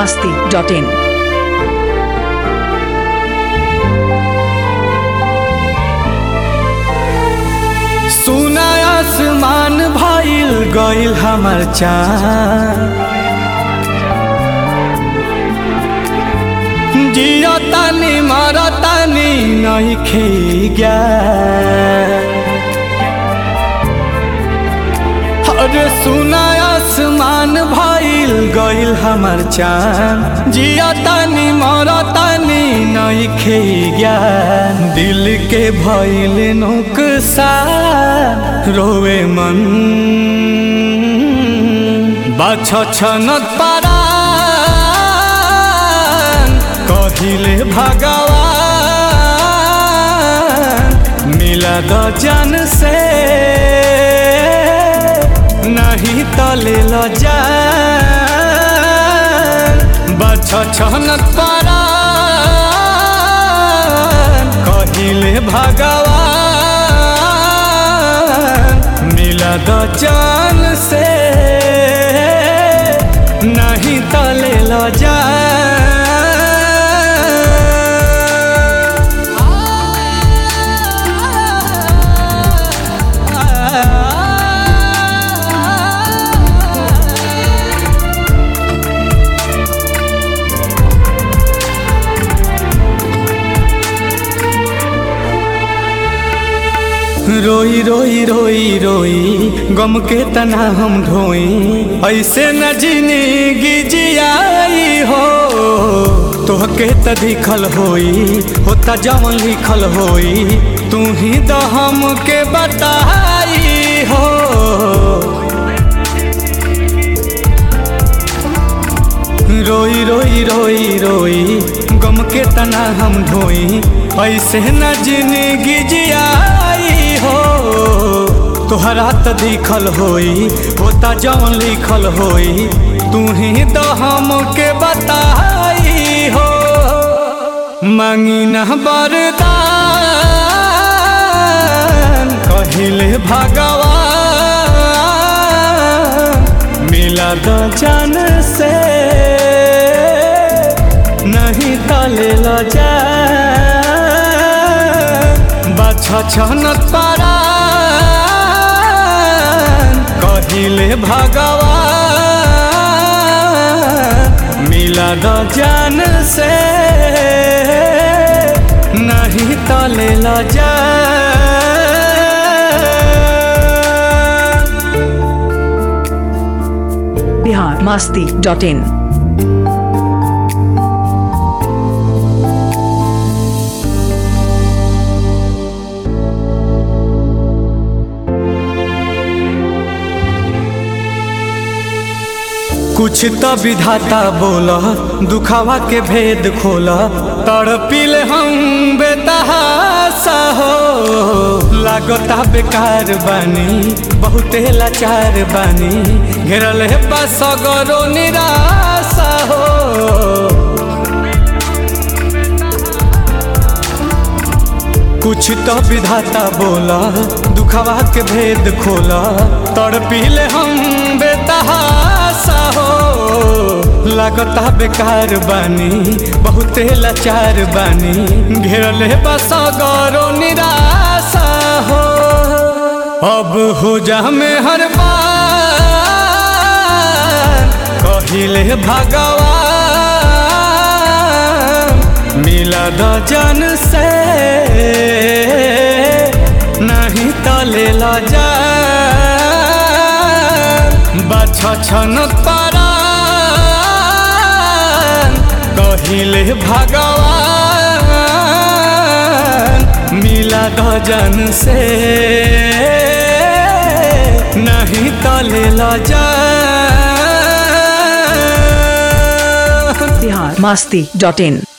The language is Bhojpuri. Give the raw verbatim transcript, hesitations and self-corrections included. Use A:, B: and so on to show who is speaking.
A: masti dot in.
B: सुना आसमान भइल गइल हमर चाँद, जिया तानी मारा तानी नहीं खे गया। अरे सुना आसमान भइल गइल हमर चाँद, जिया तानी मारा तानी नहीं खे गया। दिल के भइल नुकसान रोवे मन बाछ छनत पारान, कहिले भगवान मिला द जान से नहीं तले ल जान। बाछ छनत पारान कहिले भगवान मिला द जान से नहीं तले ल जान। रोई रोई रोई रोई गम के तना हम ढोई, ऐसे न जिंदगी जियाई हो। तोहके त दिखल होई होता जवन लिखल होई, तू ही तो हमके बताई हो। रोई रोई रोई रोई गम के तना हम ढोई, ऐसे न जिंदगी जियाई हो। तोहरा त दिखल होई होता जवन लिखल होई, तू ही तो हमके बताई हो। मांगी न वरदान कहिले भगवान मिला द जान से नहीं तले ल जान। बाछ छनत पारान कहिले भगवान मिला द जान से नहीं तले ल जान।
A: Bihar masti dot in.
B: कुछ तो विधाता बोला दुखावा के भेद खोला, तड़पिल हम बेतहासा हो। लागता बेकार बानी बहुते लाचार बानी, घेरल है बस गरो निराशा हो। कुछ तो विधाता बोला दुखावा के भेद खोला, तड़पिल हम बेतहासा हो। लागता बेकार बानी बहुते लाचार बानी, घेरल है बस गरो निराशा हो। अब हो जा में हर बार कहिले भगवान मिला द जान से नहीं तले ल जान। बाछ छनत पारान कहिले भगवान मिला द जान से नहीं तले ल जान।
A: Bihar masti dot in.